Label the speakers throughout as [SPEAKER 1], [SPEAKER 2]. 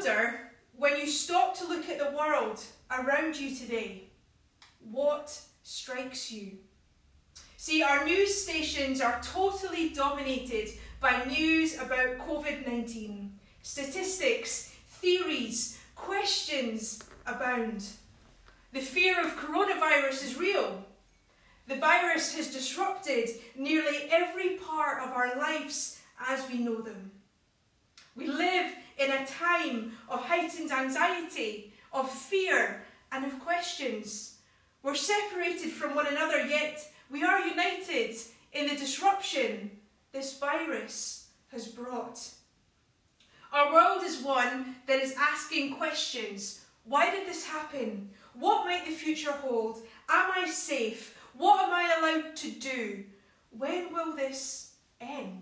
[SPEAKER 1] wonder, when you stop to look at the world around you today, what strikes you? See, our news stations are totally dominated by news about COVID-19. Statistics, theories, questions abound. The fear of coronavirus is real. The virus has disrupted nearly every part of our lives as we know them. We live in a time of heightened anxiety, of fear, and of questions. We're separated from one another, yet we are united in the disruption this virus has brought. Our world is one that is asking questions. Why did this happen? What might the future hold? Am I safe? What am I allowed to do? When will this end?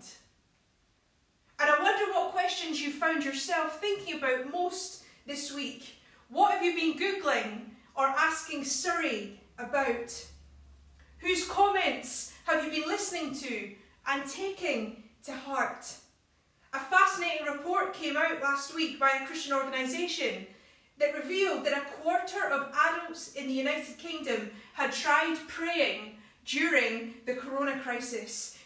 [SPEAKER 1] And I wonder what questions you found yourself thinking about most this week. What have you been Googling or asking Siri about? Whose comments have you been listening to and taking to heart? A fascinating report came out last week by a Christian organisation that revealed that a quarter of adults in the United Kingdom had tried praying during the corona crisis.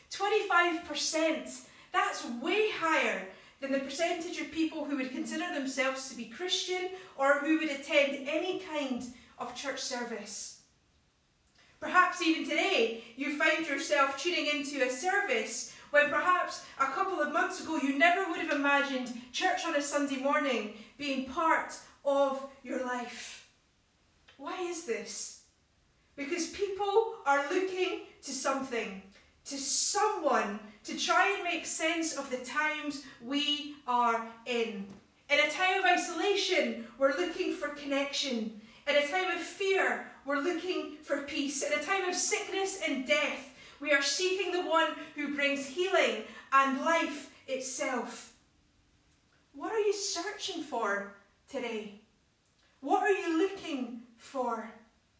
[SPEAKER 1] 25%. That's way higher than the percentage of people who would consider themselves to be Christian or who would attend any kind of church service. Perhaps even today you find yourself tuning into a service when perhaps a couple of months ago you never would have imagined church on a Sunday morning being part of your life. Why is this? Because people are looking to something, to someone, to try and make sense of the times we are in. In a time of isolation, we're looking for connection. In a time of fear, we're looking for peace. In a time of sickness and death, we are seeking the one who brings healing and life itself. What are you searching for today? What are you looking for?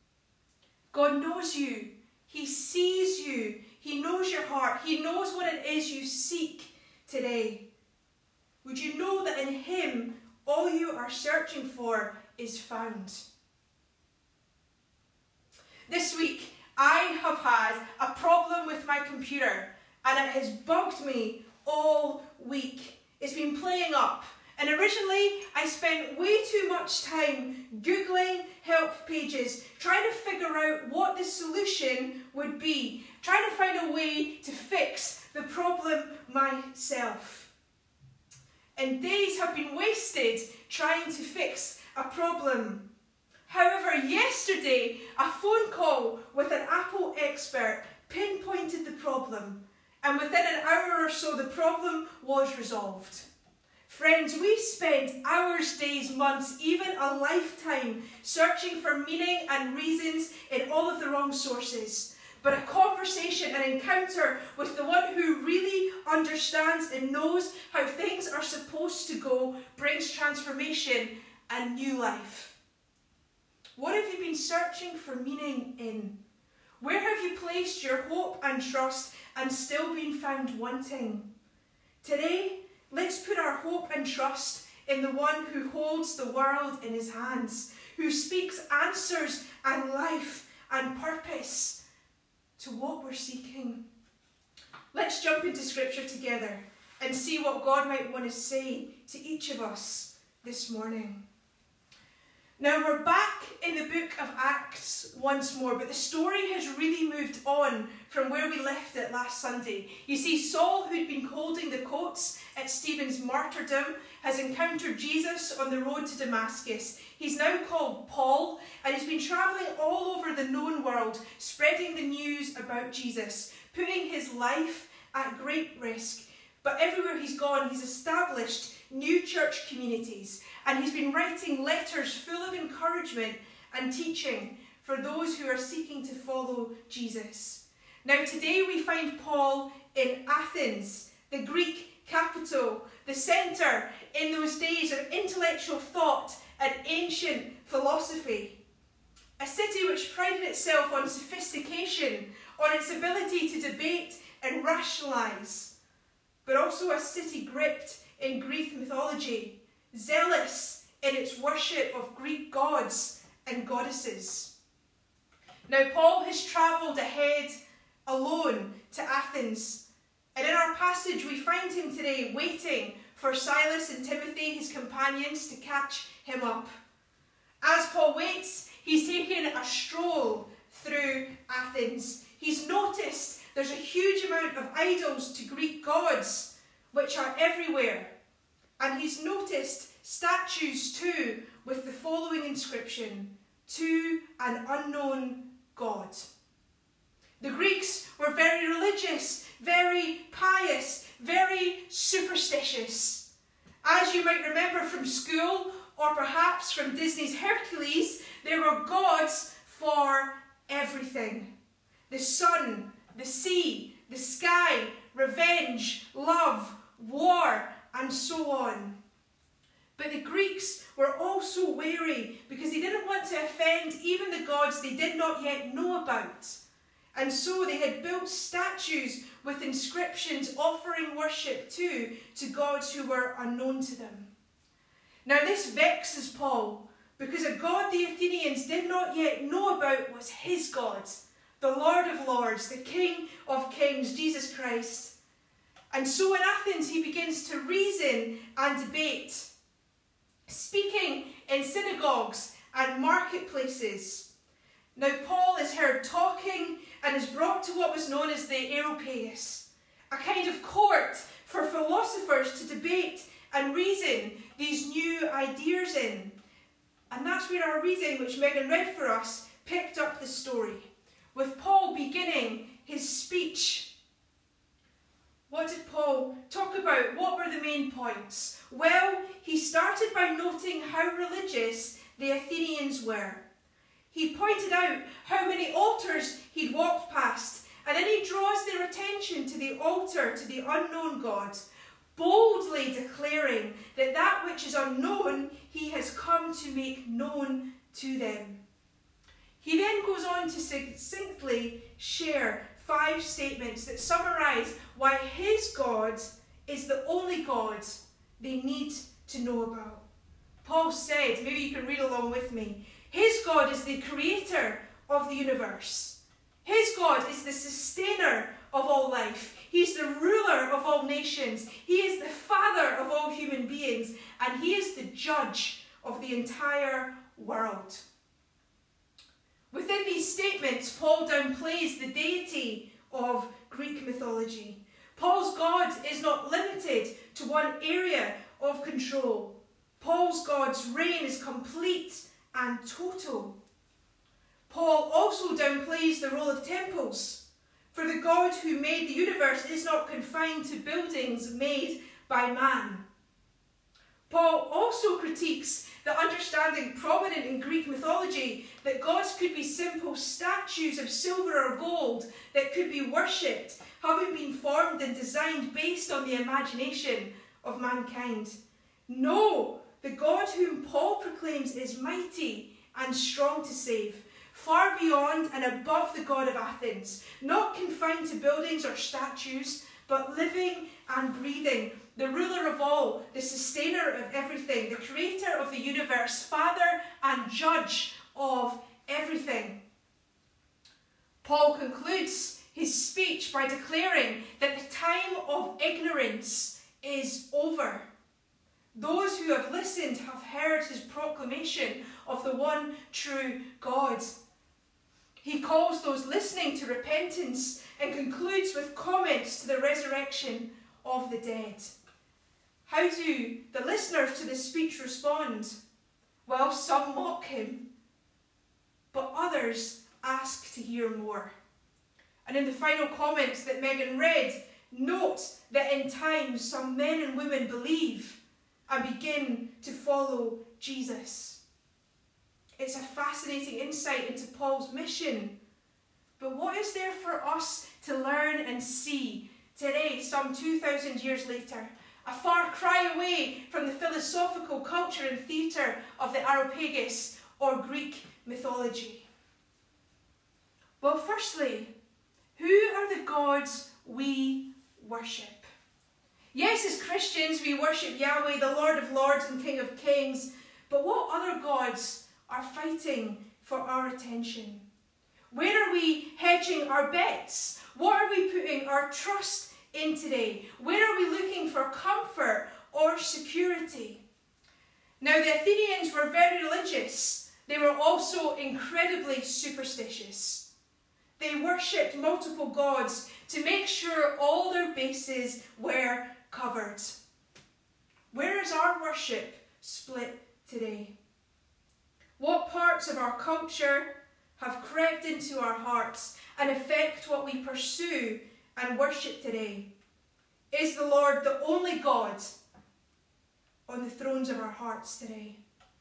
[SPEAKER 1] God knows you. He sees you. He knows your heart. He knows what it is you seek today. Would you know that in Him, all you are searching for is found? This week, I have had a problem with my computer, and it has bugged me all week. It's been playing up. And originally, I spent way too much time Googling help pages, trying to figure out what the solution would be, trying to find a way to fix the problem myself. And days have been wasted trying to fix a problem. However, yesterday, a phone call with an Apple expert pinpointed the problem, and within an hour or so, the problem was resolved. Friends, we spend hours, days, months, even a lifetime searching for meaning and reasons in all of the wrong sources. But a conversation, an encounter with the one who really understands and knows how things are supposed to go brings transformation and new life. What have you been searching for meaning in? Where have you placed your hope and trust and still been found wanting? Today, let's put our hope and trust in the one who holds the world in his hands, who speaks answers and life and purpose to what we're seeking. Let's jump into Scripture together and see what God might want to say to each of us this morning. Now we're back in the book of Acts once more, but the story has really moved on from where we left it last Sunday. You see, Saul, who'd been holding the coats at Stephen's martyrdom, has encountered Jesus on the road to Damascus. He's now called Paul, and he's been travelling all over the known world, spreading the news about Jesus, putting his life at great risk. But everywhere he's gone, he's established new church communities, and he's been writing letters full of encouragement and teaching for those who are seeking to follow Jesus. Now today we find Paul in Athens, the Greek capital, the centre in those days of intellectual thought and ancient philosophy. A city which prided itself on sophistication, on its ability to debate and rationalise, but also a city gripped in Greek mythology, zealous in its worship of Greek gods and goddesses. Now, Paul has travelled ahead alone to Athens, and in our passage we find him today waiting for Silas and Timothy, his companions, to catch him up. As Paul waits, he's taken a stroll through Athens. He's noticed there's a huge amount of idols to Greek gods, which are everywhere. And he's noticed statues too, with the following inscription: to an unknown God. The Greeks were very religious, very pious, very superstitious. As you might remember from school, or perhaps from Disney's Hercules, there were gods for everything. The sun, the sea, the sky, revenge, love, war, and so on. But the Greeks were also wary because they didn't want to offend even the gods they did not yet know about. And so they had built statues with inscriptions offering worship to gods who were unknown to them. Now this vexes Paul, because a God the Athenians did not yet know about was his God, the Lord of Lords, the King of Kings, Jesus Christ. And so in Athens he begins to reason and debate, speaking in synagogues and marketplaces. Now Paul is heard talking and is brought to what was known as the Areopagus, a kind of court for philosophers to debate and reason these new ideas in. And that's where our reading, which Megan read for us, picked up the story, with Paul beginning his speech. What did Paul talk about? What were the main points? Well, he started by noting how religious the Athenians were. He pointed out how many altars he'd walked past, and then he draws their attention to the altar to the unknown God, boldly declaring that that which is unknown he has come to make known to them. He then goes on to succinctly share 5 statements that summarise why his God is the only God they need to know about. Paul said, maybe you can read along with me, his God is the creator of the universe. His God is the sustainer of all life. He's the ruler of all nations. He is the father of all human beings. And he is the judge of the entire world. Within these statements, Paul downplays the deity of Greek mythology. Paul's God is not limited to one area of control. Paul's God's reign is complete and total. Paul also downplays the role of temples, for the God who made the universe is not confined to buildings made by man. Paul also critiques the understanding prominent in Greek mythology that gods could be simple statues of silver or gold that could be worshipped, having been formed and designed based on the imagination of mankind. No, the God whom Paul proclaims is mighty and strong to save, far beyond and above the God of Athens, not confined to buildings or statues, but living and breathing, the ruler of all, the sustainer of everything, the creator of the universe, father and judge of everything. Paul concludes his speech by declaring that the time of ignorance is over. Those who have listened have heard his proclamation of the one true God. He calls those listening to repentance and concludes with comments to the resurrection of the dead. How do the listeners to this speech respond? Well, some mock him, but others ask to hear more. And in the final comments that Megan read, note that in time some men and women believe and begin to follow Jesus. It's a fascinating insight into Paul's mission. But what is there for us to learn and see today, some 2,000 years later? A far cry away from the philosophical culture and theatre of the Areopagus or Greek mythology. Well, firstly, who are the gods we worship? Yes, as Christians, we worship Yahweh, the Lord of Lords and King of Kings, but what other gods are fighting for our attention? Where are we hedging our bets? What are we putting our trust in today? Where are we looking for comfort or security? Now, the Athenians were very religious. They were also incredibly superstitious. They worshipped multiple gods to make sure all their bases were covered. Where is our worship split today? What parts of our culture have crept into our hearts and affect what we pursue and worship today? Is the Lord the only God on the thrones of our hearts today?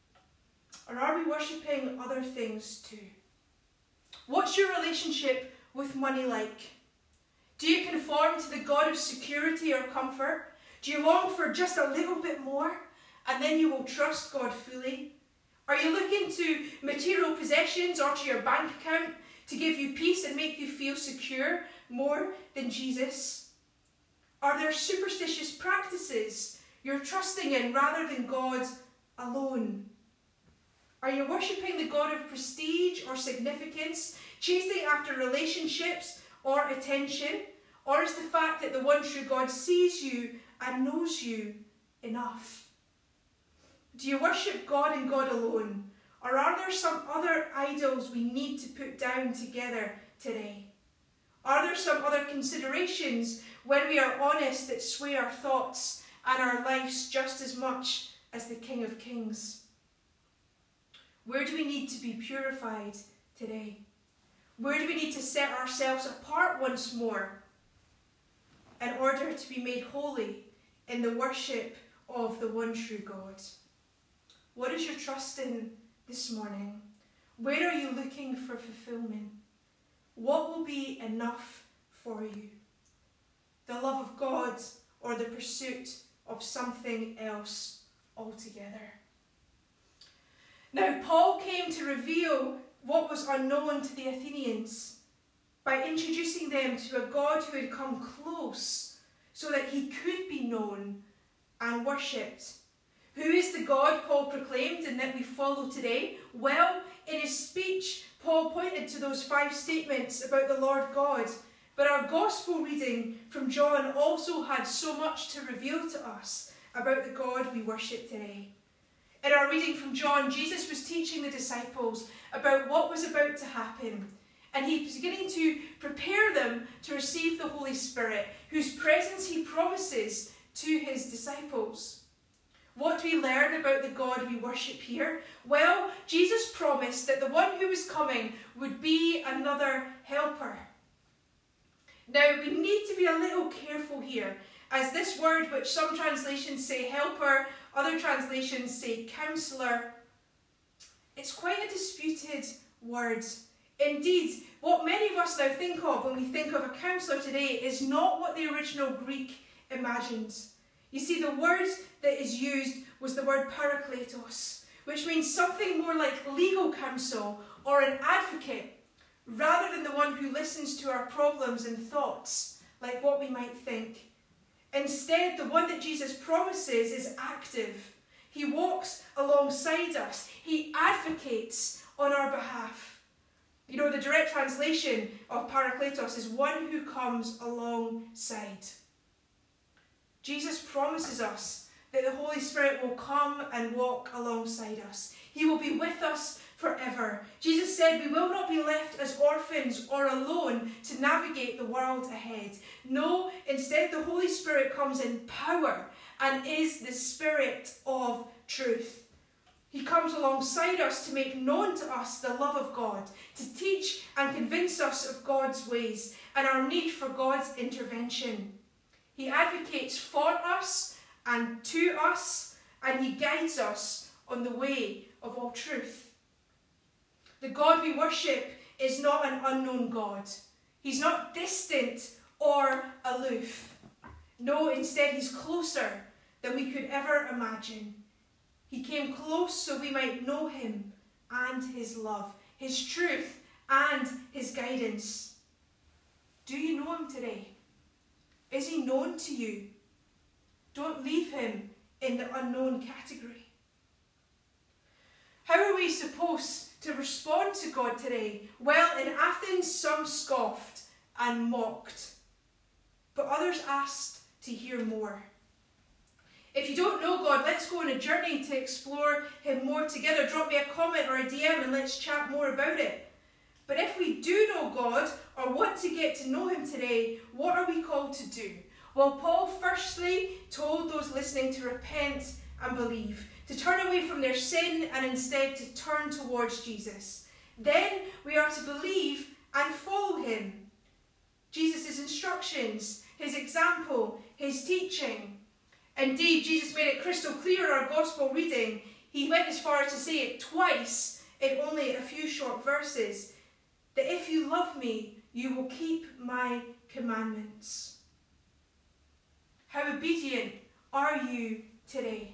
[SPEAKER 1] Or are we worshipping other things too? What's your relationship with money like? Do you conform to the God of security or comfort? Do you long for just a little bit more and then you will trust God fully? Are you looking to material possessions or to your bank account to give you peace and make you feel secure more than Jesus? Are there superstitious practices you're trusting in rather than God alone? Are you worshipping the God of prestige or significance, chasing after relationships or attention? Or is the fact that the one true God sees you and knows you enough? Do you worship God and God alone? Or are there some other idols we need to put down together today? Are there some other considerations, when we are honest, that sway our thoughts and our lives just as much as the King of Kings? Where do we need to be purified today? Where do we need to set ourselves apart once more in order to be made holy in the worship of the one true God? What is your trust in this morning? Where are you looking for fulfillment? What will be enough for you? The love of God or the pursuit of something else altogether? Now, Paul came to reveal what was unknown to the Athenians by introducing them to a God who had come close so that he could be known and worshipped. Who is the God Paul proclaimed and that we follow today? Well, in his speech, Paul pointed to those 5 statements about the Lord God, but our gospel reading from John also had so much to reveal to us about the God we worship today. In our reading from John, Jesus was teaching the disciples about what was about to happen, and he was beginning to prepare them to receive the Holy Spirit, whose presence he promises to his disciples. What do we learn about the God we worship here? Well, Jesus promised that the one who was coming would be another helper. Now, we need to be a little careful here, as this word, which some translations say helper, other translations say counsellor, it's quite a disputed word. Indeed, what many of us now think of when we think of a counsellor today is not what the original Greek imagined. You see, the word that is used was the word parakletos, which means something more like legal counsel or an advocate, rather than the one who listens to our problems and thoughts, like what we might think. Instead, the one that Jesus promises is active. He walks alongside us. He advocates on our behalf. You know, the direct translation of parakletos is one who comes alongside. Jesus promises us that the Holy Spirit will come and walk alongside us. He will be with us forever. Jesus said we will not be left as orphans or alone to navigate the world ahead. No, instead the Holy Spirit comes in power and is the Spirit of truth. He comes alongside us to make known to us the love of God, to teach and convince us of God's ways and our need for God's intervention. He advocates for us and to us, and he guides us on the way of all truth. The God we worship is not an unknown God. He's not distant or aloof. No, instead he's closer than we could ever imagine. He came close so we might know him and his love, his truth and his guidance. Do you know him today? Is he known to you? Don't leave him in the unknown category. How are we supposed to respond to God today? Well, in Athens, some scoffed and mocked, but others asked to hear more. If you don't know God, let's go on a journey to explore him more together. Drop me a comment or a DM and let's chat more about it. But if we do know God or want to get to know him today, what are we called to do? Well, Paul firstly told those listening to repent and believe, to turn away from their sin and instead to turn towards Jesus. Then we are to believe and follow him. Jesus' instructions, his example, his teaching. Indeed, Jesus made it crystal clear in our gospel reading. He went as far as to say it twice in only a few short verses, that if you love me, you will keep my commandments. How obedient are you today?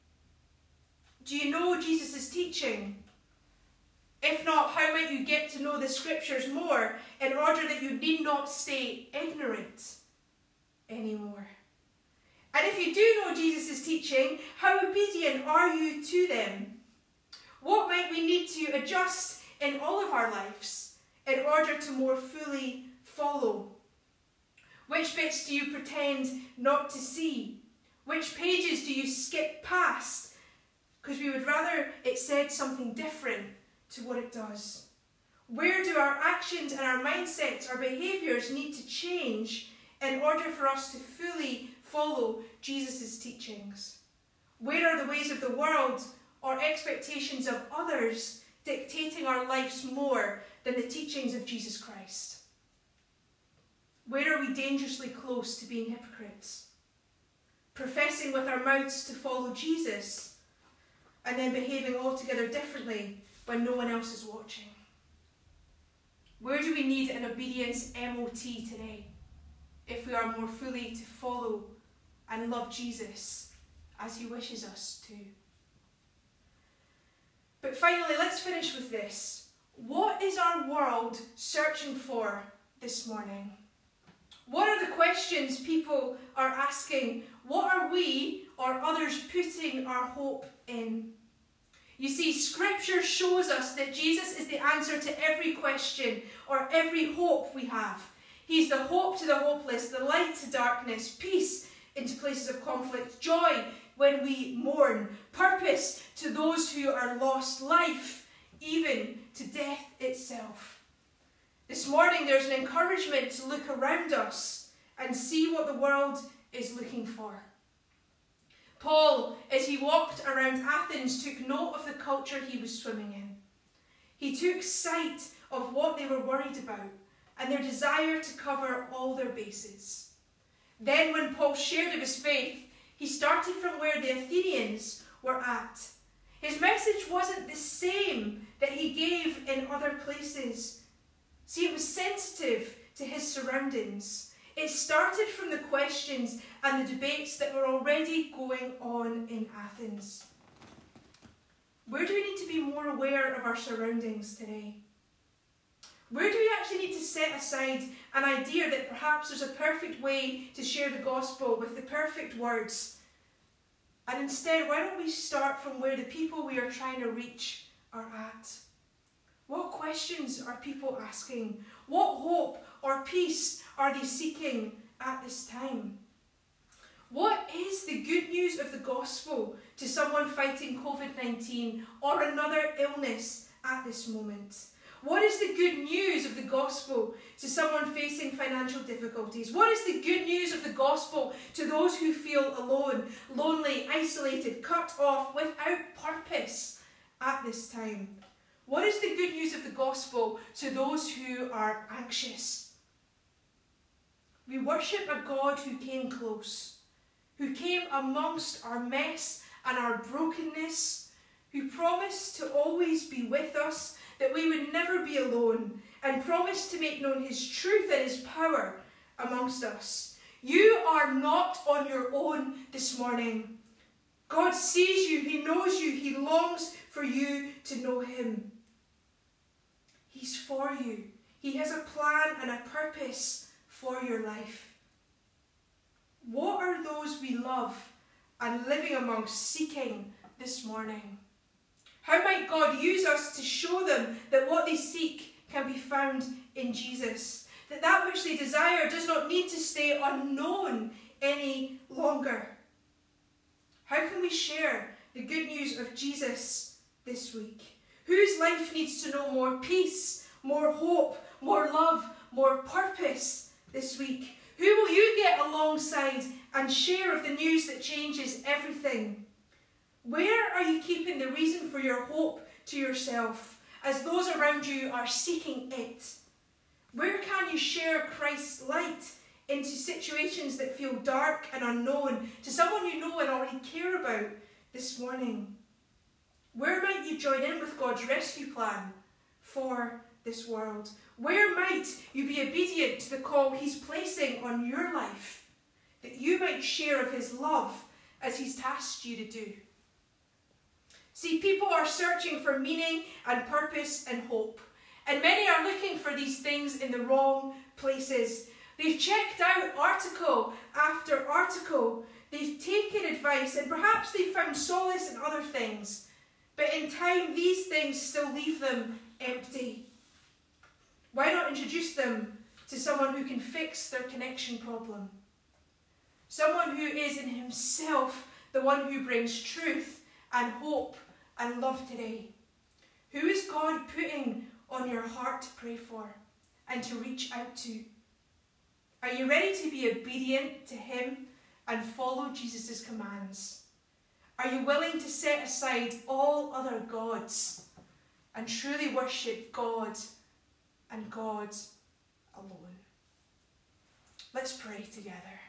[SPEAKER 1] Do you know Jesus' teaching? If not, how might you get to know the scriptures more in order that you need not stay ignorant anymore? And if you do know Jesus' teaching, how obedient are you to them? What might we need to adjust in all of our lives in order to more fully follow? Which bits do you pretend not to see? Which pages do you skip past because we would rather it said something different to what it does? Where do our actions and our mindsets, our behaviours need to change in order for us to fully follow Jesus' teachings? Where are the ways of the world or expectations of others dictating our lives more than the teachings of Jesus Christ? Where are we dangerously close to being hypocrites? Professing with our mouths to follow Jesus and then behaving altogether differently when no one else is watching? Where do we need an obedience MOT today if we are more fully to follow and love Jesus as he wishes us to? But finally, let's finish with this. What is our world searching for this morning? What are the questions people are asking? What are we or others putting our hope in? You see, Scripture shows us that Jesus is the answer to every question or every hope we have. He's the hope to the hopeless, the light to darkness, peace into places of conflict, joy when we mourn, purpose to those who are lost, life even to death itself. This morning there's an encouragement to look around us and see what the world is looking for. Paul, as he walked around Athens, took note of the culture he was swimming in. He took sight of what they were worried about and their desire to cover all their bases. Then when Paul shared of his faith, he started from where the Athenians were at. His message wasn't the same that he gave in other places. See, it was sensitive to his surroundings. It started from the questions and the debates that were already going on in Athens. Where do we need to be more aware of our surroundings today? Where do we actually need to set aside an idea that perhaps there's a perfect way to share the gospel with the perfect words? And instead, why don't we start from where the people we are trying to reach are at? What questions are people asking? What hope or peace are they seeking at this time? What is the good news of the gospel to someone fighting COVID-19 or another illness at this moment? What is the good news of the gospel to someone facing financial difficulties? What is the good news of the gospel to those who feel alone, lonely, isolated, cut off, without purpose at this time? What is the good news of the gospel to those who are anxious? We worship a God who came close, who came amongst our mess and our brokenness, who promised to always be with us, that we would never be alone, and promised to make known his truth and his power amongst us. You are not on your own this morning. God sees you, he knows you, he longs for you to know him. He's for you. He has a plan and a purpose for your life. What are those we love and living amongst seeking this morning? How might God use us to show them that what they seek can be found in Jesus? That that which they desire does not need to stay unknown any longer. How can we share the good news of Jesus this week? Whose life needs to know more peace, more hope, more love, more purpose this week? Who will you get alongside and share of the news that changes everything? Where are you keeping the reason for your hope to yourself as those around you are seeking it? Where can you share Christ's light into situations that feel dark and unknown to someone you know and already care about this morning? Where might you join in with God's rescue plan for this world? Where might you be obedient to the call he's placing on your life, that you might share of his love as he's tasked you to do? See, people are searching for meaning and purpose and hope, and many are looking for these things in the wrong places. They've checked out article after article, they've taken advice, and perhaps they've found solace in other things, but in time these things still leave them empty. Why not introduce them to someone who can fix their connection problem? Someone who is in himself the one who brings truth and hope and love today. Who is God putting on your heart to pray for and to reach out to? Are you ready to be obedient to him and follow Jesus' commands? Are you willing to set aside all other gods and truly worship God and God alone? Let's pray together.